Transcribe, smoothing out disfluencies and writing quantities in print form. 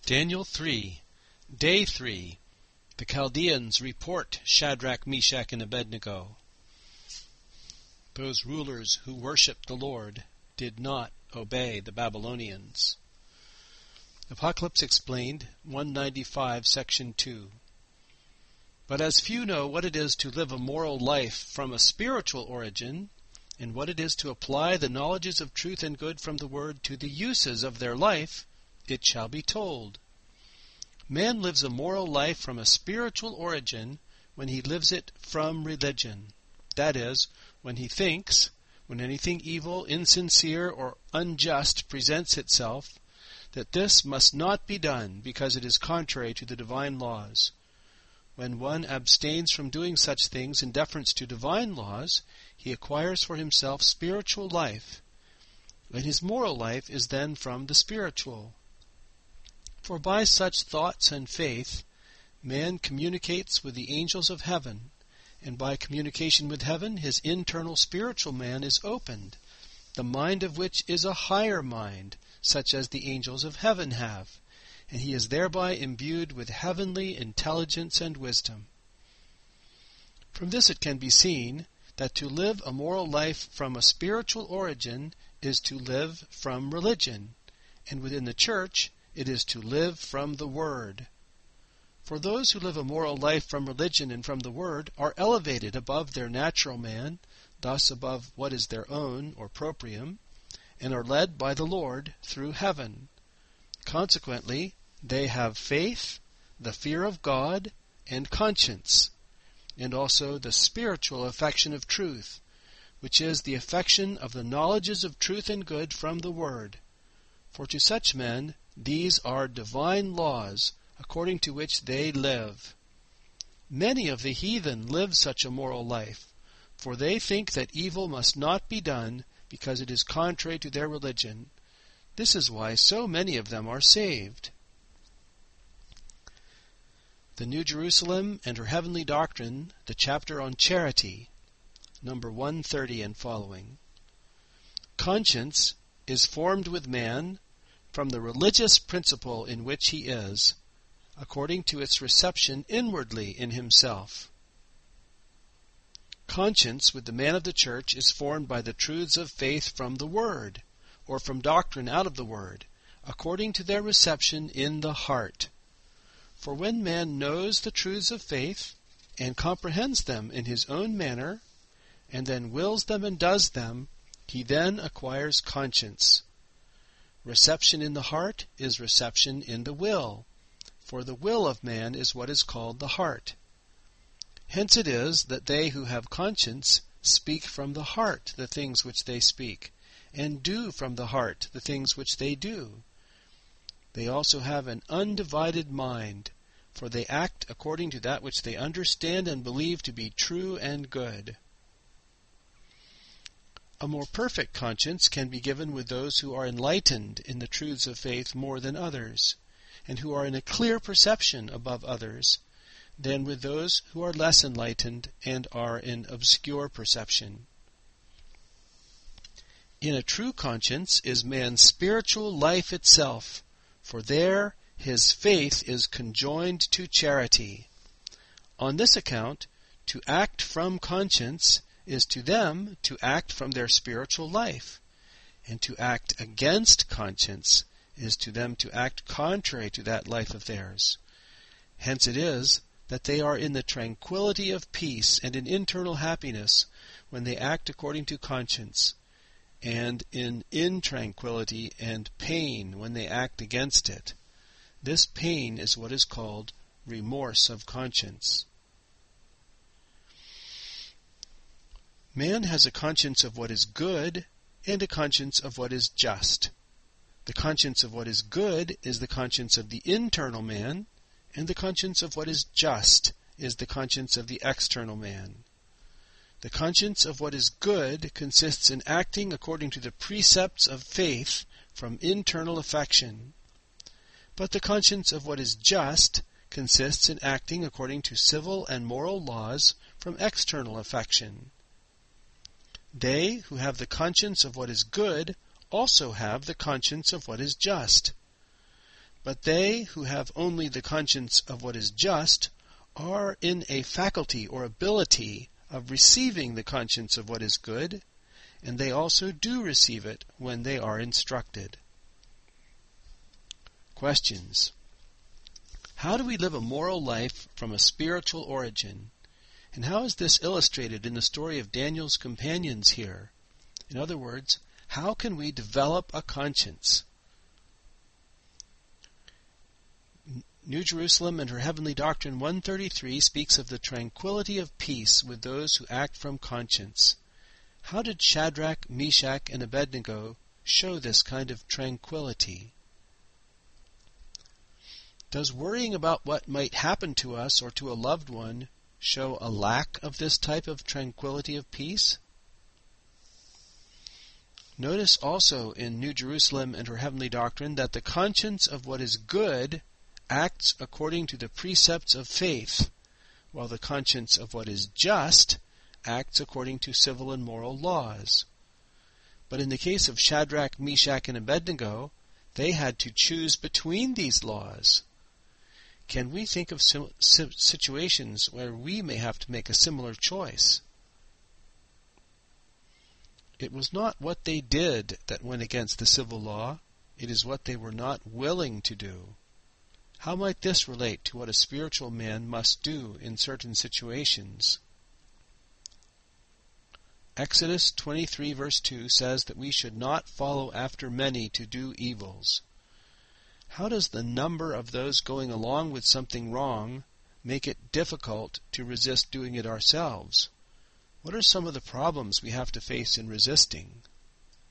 Daniel 3, Day 3. The Chaldeans report Shadrach, Meshach, and Abednego. Those rulers who worshipped the Lord did not obey the Babylonians. Apocalypse Explained, 195, Section 2. But as few know what it is to live a moral life from a spiritual origin, and what it is to apply the knowledges of truth and good from the Word to the uses of their life, it shall be told. Man lives a moral life from a spiritual origin when he lives it from religion. That is, when he thinks, when anything evil, insincere, or unjust presents itself, that this must not be done because it is contrary to the divine laws. When one abstains from doing such things in deference to divine laws, he acquires for himself spiritual life, and his moral life is then from the spiritual. For by such thoughts and faith, man communicates with the angels of heaven, and by communication with heaven, his internal spiritual man is opened, the mind of which is a higher mind, such as the angels of heaven have, and he is thereby imbued with heavenly intelligence and wisdom. From this it can be seen that to live a moral life from a spiritual origin is to live from religion, and within the church it is to live from the Word. For those who live a moral life from religion and from the Word are elevated above their natural man, thus above what is their own, or proprium, and are led by the Lord through heaven. Consequently, they have faith, the fear of God, and conscience, and also the spiritual affection of truth, which is the affection of the knowledges of truth and good from the Word. For to such men these are divine laws, according to which they live. Many of the heathen live such a moral life, for they think that evil must not be done because it is contrary to their religion. This is why so many of them are saved. The New Jerusalem and her Heavenly Doctrine, the chapter on charity, number 130 and following. Conscience is formed with man from the religious principle in which he is, according to its reception inwardly in himself. Conscience with the man of the church is formed by the truths of faith from the Word, or from doctrine out of the Word, according to their reception in the heart. For when man knows the truths of faith, and comprehends them in his own manner, and then wills them and does them, he then acquires conscience. Reception in the heart is reception in the will, for the will of man is what is called the heart. Hence it is that they who have conscience speak from the heart the things which they speak, and do from the heart the things which they do. They also have an undivided mind, for they act according to that which they understand and believe to be true and good. A more perfect conscience can be given with those who are enlightened in the truths of faith more than others, and who are in a clear perception above others, than with those who are less enlightened and are in obscure perception. In a true conscience is man's spiritual life itself, for there his faith is conjoined to charity. On this account, to act from conscience is to them to act from their spiritual life, and to act against conscience is to them to act contrary to that life of theirs. Hence it is that they are in the tranquility of peace and in internal happiness when they act according to conscience, and in intranquility and pain when they act against it. This pain is what is called remorse of conscience. Man has a conscience of what is good and a conscience of what is just. The conscience of what is good is the conscience of the internal man, and the conscience of what is just is the conscience of the external man. The conscience of what is good consists in acting according to the precepts of faith from internal affection. But the conscience of what is just consists in acting according to civil and moral laws from external affection. They who have the conscience of what is good also have the conscience of what is just. But they who have only the conscience of what is just are in a faculty or ability of receiving the conscience of what is good, and they also do receive it when they are instructed. Questions. How do we live a moral life from a spiritual origin? And how is this illustrated in the story of Daniel's companions here? In other words, how can we develop a conscience? New Jerusalem and Her Heavenly Doctrine 133 speaks of the tranquility of peace with those who act from conscience. How did Shadrach, Meshach, and Abednego show this kind of tranquility? Does worrying about what might happen to us or to a loved one show a lack of this type of tranquility of peace? Notice also in New Jerusalem and Her Heavenly Doctrine that the conscience of what is good acts according to the precepts of faith, while the conscience of what is just acts according to civil and moral laws. But in the case of Shadrach, Meshach, and Abednego, they had to choose between these laws. Can we think of situations where we may have to make a similar choice? It was not what they did that went against the civil law. It is what they were not willing to do. How might this relate to what a spiritual man must do in certain situations? Exodus 23 verse 2 says that we should not follow after many to do evils. How does the number of those going along with something wrong make it difficult to resist doing it ourselves? What are some of the problems we have to face in resisting?